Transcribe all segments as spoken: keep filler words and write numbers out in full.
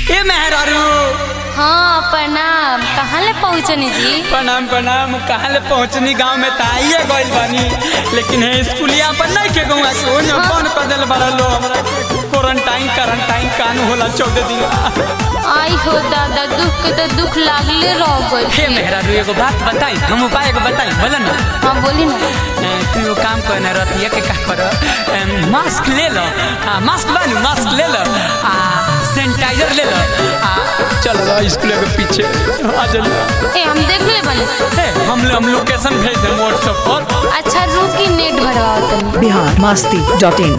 ए मेहरारू। हाँ प्रणाम। कहाँ ले पहुँचनी जी? प्रणाम प्रणाम। कहाँ ले पहुँचनी? गाँव में तो आइए गइल बानी, लेकिन है स्कूलिया पर नहीं के गौआ के ओने बंद कर देल बारा लो हमरा क्वारंटाइन क्वारंटाइन कानू होला चौदह दिन। आई हो दादा, दुख के तो दुख लागले रह गइल। हे मेहरारू एगो बात बताई, हम उपाय एगो बताई, बोला ना। हाँ बोली ना। तू वो काम करना रतिया के का कर, मास्क ले लो, हाँ मास्क बानू, मास्क ले लो, आ सैनिटाइजर ले लो, आ चलो स्कूल के पीछे आ चलो। ए हम देख ले बनी। ए हम हम लोकेशन भेज दें व्हाट्सएप पर। अच्छा रुकी, नेट भरवाओ तनी। Bihar Masti dot in.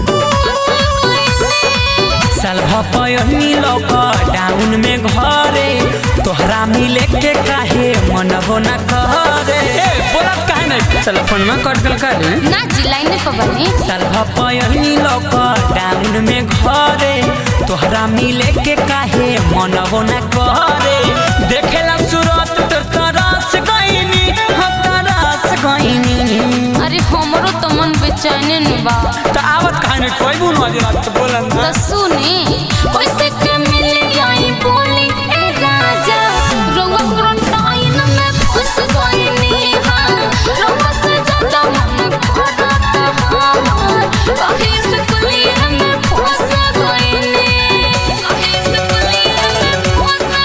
सालभा पयनी लॉकडाउन में घरे तोहरा मिले के काहे मनबो न करे। ए बोला काहे नहीं? चल फोन में कट कर कर ना जी लाइन पे बनी। सालभा पयनी लॉकडाउन में घरे तोहरा मिले के काहे मनबो न करे। देखेला सूरत तो तरस गइनी, हम तरस गइनी। अरे हमरो तो मन बेचैन न बा। तो आवत काहे नहीं? कोई बुन वाली बात तो बोला ना। तो सुनी कैसे के मिल जाई बोली ए राजा, रउआ क्वारंटाइन में फंस गइनी। हां रउआ से ज्यादा मन करता हमार, कहीं से कुलिया में फंस गइनी, कहीं से कुलिया में फंस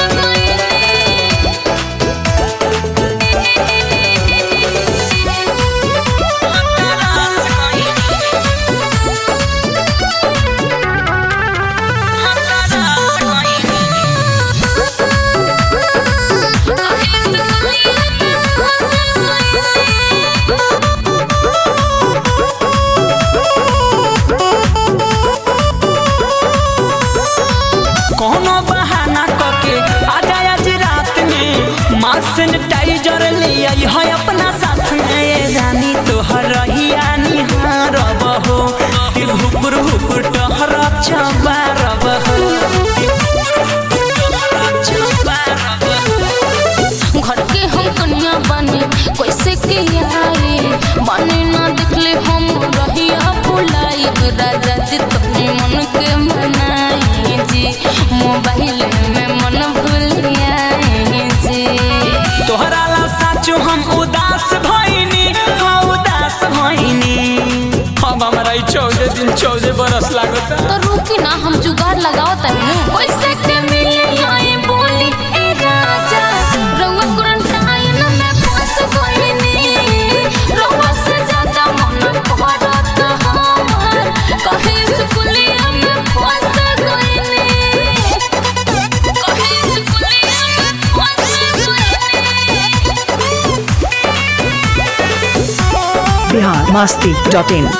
कोनो बहाना करके आ जाए आज रात में, मास्क सैनिटाइजर ले आई है अपना साथ में। रानी तोहर रहिया निहारब हो, हुकुर हुकुर टहरा चबारब हो। घर के हम कन्या बने कैसे के आई, बने ना देखले हम रहिया भुलाई। राजा जी तुमने मन के मनाई जी, मोबाइल में मन भूलियाई जी। तोहरा ला साचो हम उदास भइनी, हाँ उदास भइनी। हम हमारा ई चौदह दिन चौदह बरस लागता। तो रुकी ना, हम जुगाड़ लगाओ तनी। कैसे के मिले आई बोली ए राजा, रउआ क्वारंटाइन में फंस गइनी। रउआ से ज्यादा मन करता हमार, कहीं स्कूलिया में फंस गइनी, कहीं स्कूलिया में फंस गइनी। Bihar Masti dot in.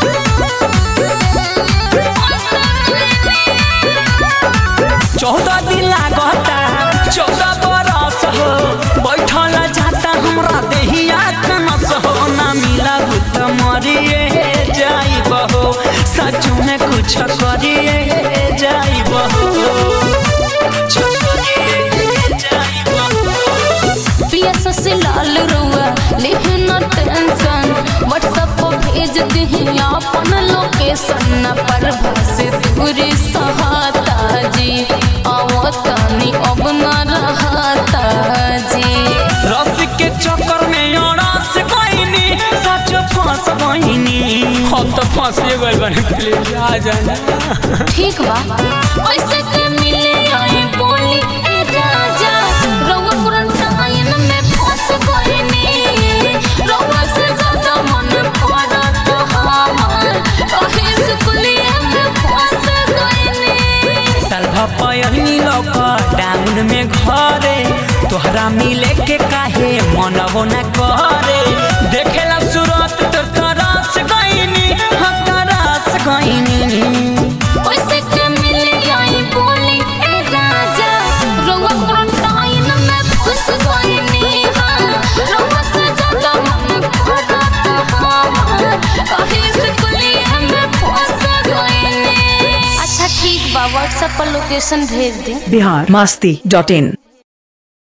चौदह दिन लागता, चौदह बरस हो, बैठल जाता हमरा देहिया कनस हो। ना मिला तो मरिए जाइब हो, सच में कुछ करिए जाइब हो, कुछ करिए जाइब हो। पियस से लाल रउआ लेहे न टेंशन, व्हाट्सएप पर भेज दही अपन लोकेशन। न पर से दूरी सहाता जी, आवतनी अब न रहता जी। रस के चक्कर में अड़स गइनी, सच फंस गइनी। हम तो फंसिए गइल बानी, प्लीज आ जाना। ठीक बा कैसे के मिले आई बोली ए राजा, रउआ क्वारंटाइन में फंस गइनी। रउआ से ज्यादा मन करता हमार, कहीं स्कूलिया में फंस गइनी। सालभा पयनी लॉकडाउन में घरे तोहरा मिले के काहे मनबो न करे। देखेला सूरत तो तरस गइनी, हम तरस गइनी। कैसे के मिले आई बोली ए राजा, रउआ क्वारंटाइन में फंस गइनी। हां रउआ से ज्यादा मन करता हमार, कहीं स्कूलिया में फंस गइनी। अच्छा ठीक बा, व्हाट्सएप पर लोकेशन भेज दे। बिहार मस्ती डॉट इन।